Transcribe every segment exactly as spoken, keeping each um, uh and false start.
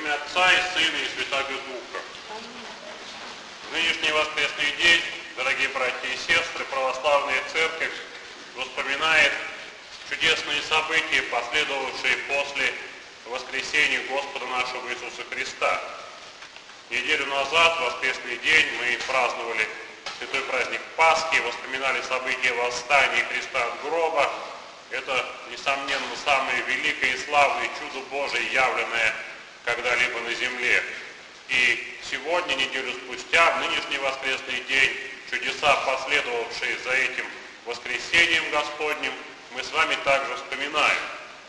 имя Отца и Сына и Святаго Духа. В нынешний воскресный день, дорогие братья и сестры, православная церковь вспоминает чудесные события, последовавшие после воскресения Господа нашего Иисуса Христа. Неделю назад, в воскресный день, мы праздновали святой праздник Пасхи, вспоминали события восстания Христа от гроба. Это, несомненно, самое великое и славное чудо Божие, явленное когда-либо на земле. И сегодня, неделю спустя, в нынешний воскресный день, чудеса, последовавшие за этим воскресением Господним, мы с вами также вспоминаем.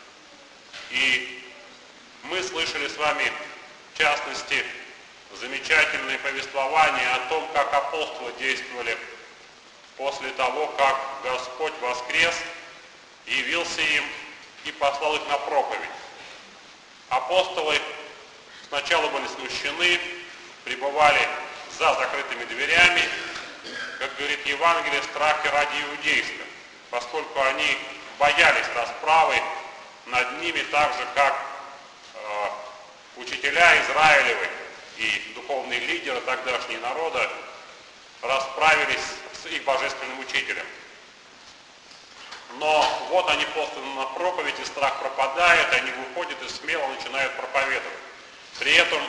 И мы слышали с вами, в частности, замечательное повествование о том, как апостолы действовали после того, как Господь воскрес, явился им и послал их на проповедь. Апостолы сначала были смущены, пребывали за закрытыми дверями, как говорит Евангелие, страхи ради иудейства, поскольку они боялись расправы над ними так же, как э, учителя Израилевы и духовные лидеры тогдашнего народа расправились с их божественным учителем. Но вот они посланы на проповедь, и страх пропадает, они выходят и смело начинают проповедовать. При этом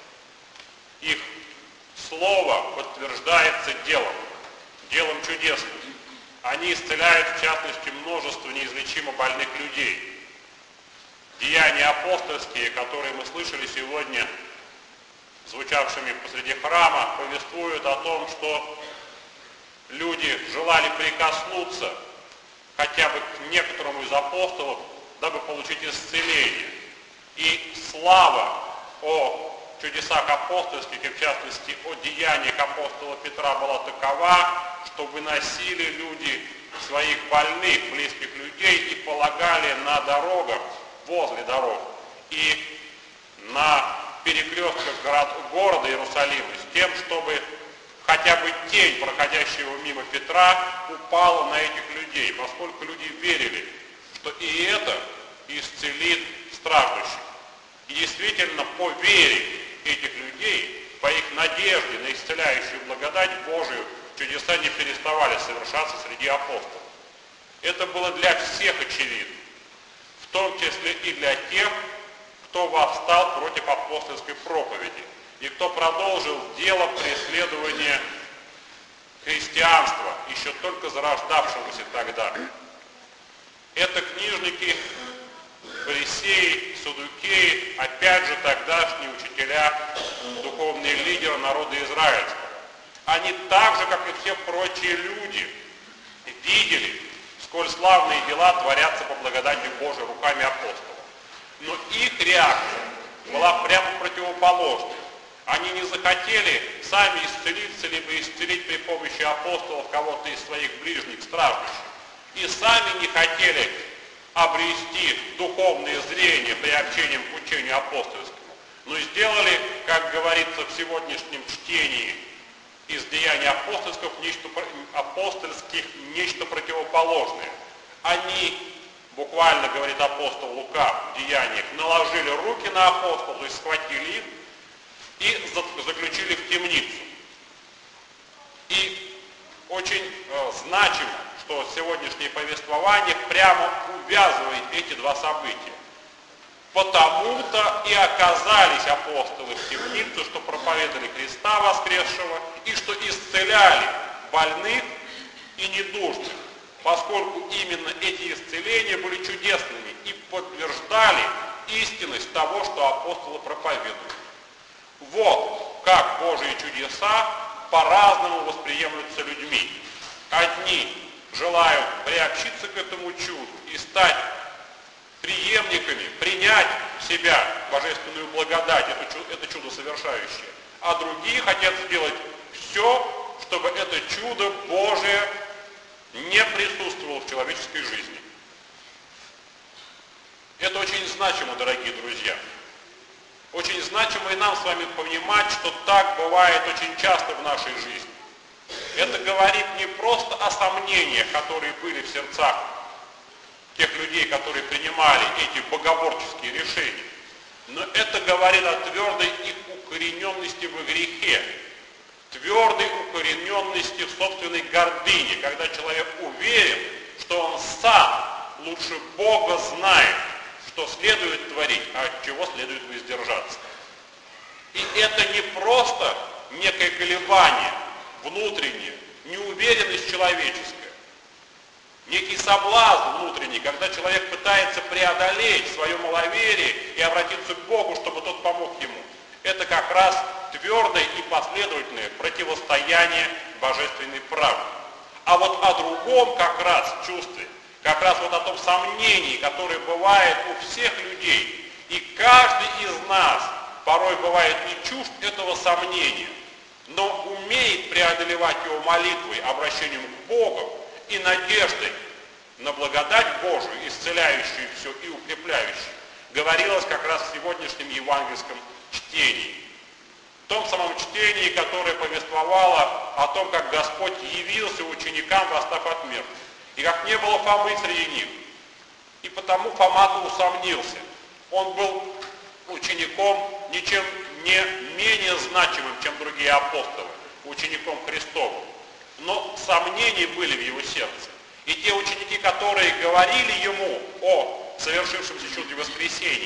их слово подтверждается делом, делом чудесным. Они исцеляют, в частности, множество неизлечимо больных людей. Деяния апостольские, которые мы слышали сегодня, звучавшими посреди храма, повествуют о том, что люди желали прикоснуться хотя бы к некоторому из апостолов, дабы получить исцеление. И слава о чудесах апостольских, и в частности о деяниях апостола Петра, была такова, что выносили люди своих больных, близких людей и полагали на дорогах, возле дорог и на перекрестках город, города Иерусалима, с тем, чтобы хотя бы тень проходящего мимо Петра упала на этих людей, поскольку люди верили, что и это исцелит страждущих. И действительно, по вере этих людей, по их надежде на исцеляющую благодать Божию, чудеса не переставали совершаться среди апостолов. Это было для всех очевидно, в том числе и для тех, кто восстал против апостольской проповеди, и кто продолжил дело преследования христианства, еще только зарождавшегося тогда. Это книжники, фарисеи, саддукеи, опять же тогдашние учителя, духовные лидеры народа израильского. Они так же, как и все прочие люди, видели, сколь славные дела творятся по благодати Божией руками апостолов. Но их реакция была прямо противоположной. Они не захотели сами исцелиться, либо исцелить при помощи апостолов кого-то из своих ближних, страждущих. И сами не хотели обрести духовное зрение приобщением к учению апостольскому. Но сделали, как говорится в сегодняшнем чтении из деяний апостольских, нечто, апостольских, нечто противоположное. Они, буквально говорит апостол Лука в деяниях, наложили руки на апостолов, то есть схватили их и заключили в темницу. И очень э, значимо, что сегодняшнее повествование прямо увязывает эти два события. Потому-то и оказались апостолы в темнице, что проповедовали Христа воскресшего и что исцеляли больных и недужных, поскольку именно эти исцеления были чудесными и подтверждали истинность того, что апостолы проповедуют. Вот как Божьи чудеса по-разному восприемлются людьми. Одни желают приобщиться к этому чуду и стать преемниками, принять в себя божественную благодать, это чудо, это чудо совершающее, а другие хотят сделать все, чтобы это чудо Божие не присутствовало в человеческой жизни. Это очень значимо, дорогие друзья. Очень значимо и нам с вами понимать, что так бывает очень часто в нашей жизни. Это говорит не просто о сомнениях, которые были в сердцах тех людей, которые принимали эти богоборческие решения, Но это говорит о твердой их укорененности в грехе, твердой укорененности в собственной гордыне, когда человек уверен, что он сам лучше Бога знает, что следует творить, а от чего следует воздержаться. И это не просто некое колебание внутреннее, неуверенность человеческая, некий соблазн внутренний, когда человек пытается преодолеть свое маловерие и обратиться к Богу, чтобы тот помог ему. Это как раз твердое и последовательное противостояние божественной правде. А вот о другом как раз чувстве, как раз вот о том сомнении, которое бывает у всех людей, и каждый из нас порой бывает не чужд этого сомнения, но умеет преодолевать его молитвой, обращением к Богу и надеждой на благодать Божию, исцеляющую все и укрепляющую, говорилось как раз в сегодняшнем евангельском чтении. В том самом чтении, которое повествовало о том, как Господь явился ученикам, восстав от мертвых, и как не было Фомы среди них. И потому Фома-то усомнился. Он был учеником ничем не менее значимым, чем другие апостолы, учеником Христовым. Но сомнения были в его сердце. И те ученики, которые говорили ему о совершившемся чуде воскресения,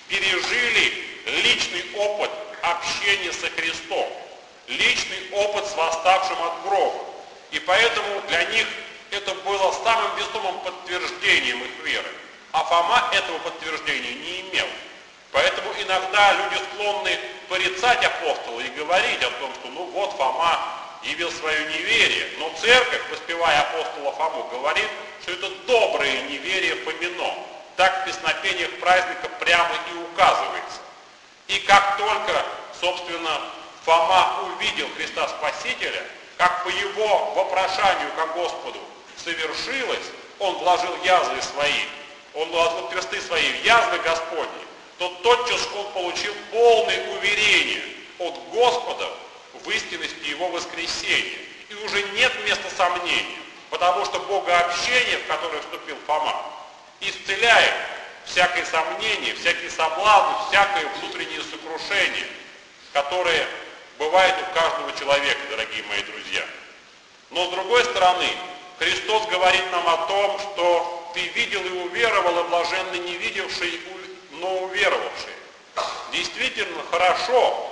пережили личный опыт общения со Христом, личный опыт с восставшим от гроба. И поэтому для них это было самым весомым подтверждением их веры. А Фома этого подтверждения не имел. Поэтому иногда люди склонны порицать апостола и говорить о том, что ну вот Фома явил свое неверие, но церковь, воспевая апостола Фому, говорит, что это доброе неверие Фомино. Так в песнопениях праздника прямо и указывается. И как только, собственно, Фома увидел Христа Спасителя, как по его вопрошанию ко Господу совершилось, он вложил язвы свои, он вложил персты свои в язвы Господни, то тотчас он получил полное уверение от Господа в истинности его воскресения. И уже нет места сомнения, потому что богообщение, в которое вступил Фома, исцеляет всякое сомнение, всякий соблазн, всякое внутреннее сокрушение, которое бывает у каждого человека, дорогие мои друзья. Но с другой стороны, Христос говорит нам о том, что ты видел и уверовал, и блаженны не видевший, но уверовавший. Действительно хорошо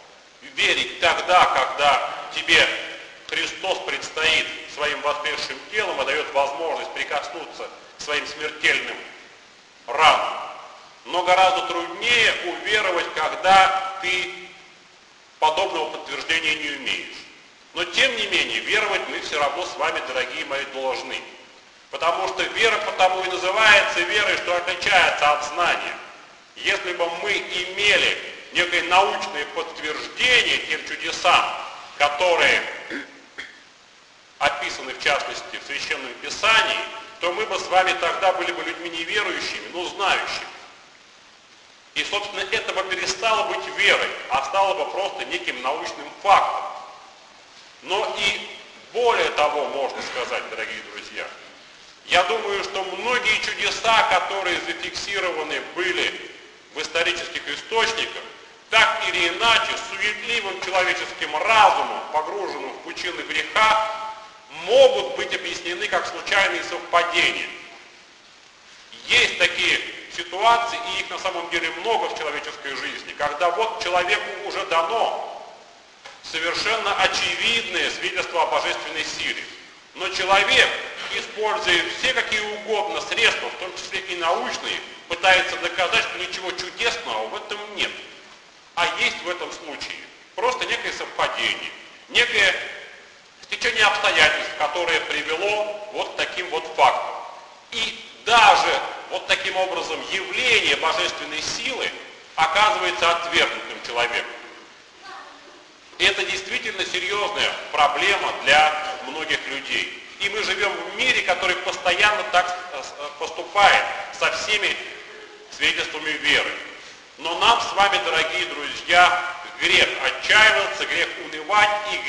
верить тогда, когда тебе Христос предстоит своим воскресшим телом и дает возможность прикоснуться к своим смертельным ранам. Но гораздо труднее уверовать, когда ты подобного подтверждения не умеешь. Но тем не менее, веровать мы все равно с вами, дорогие мои, должны. Потому что вера потому и называется верой, что отличается от знания. Если бы мы имели некое научное подтверждение тем чудесам, которые описаны в частности в Священном Писании, то мы бы с вами тогда были бы людьми неверующими, но знающими. И, собственно, это бы перестало быть верой, а стало бы просто неким научным фактом. Но и более того можно сказать, дорогие друзья, я думаю, что многие чудеса, которые зафиксированы были в исторических источниках, так или иначе, суетливым человеческим разумом, погруженным в пучины греха, могут быть объяснены как случайные совпадения. Есть такие ситуации, и их на самом деле много в человеческой жизни, когда вот человеку уже дано совершенно очевидное свидетельство о божественной силе. Но человек, используя все какие угодно средства, в том числе и научные, пытается доказать, что ничего чудесного в этом нет. А есть в этом случае просто некое совпадение, некое стечение обстоятельств, которое привело вот к таким вот фактам. И даже вот таким образом явление божественной силы оказывается отвергнутым человеком. И это действительно серьезная проблема для многих людей. И мы живем в мире, который постоянно так поступает со всеми свидетельствами веры. Но нам с вами, дорогие друзья, грех отчаиваться, грех унывать и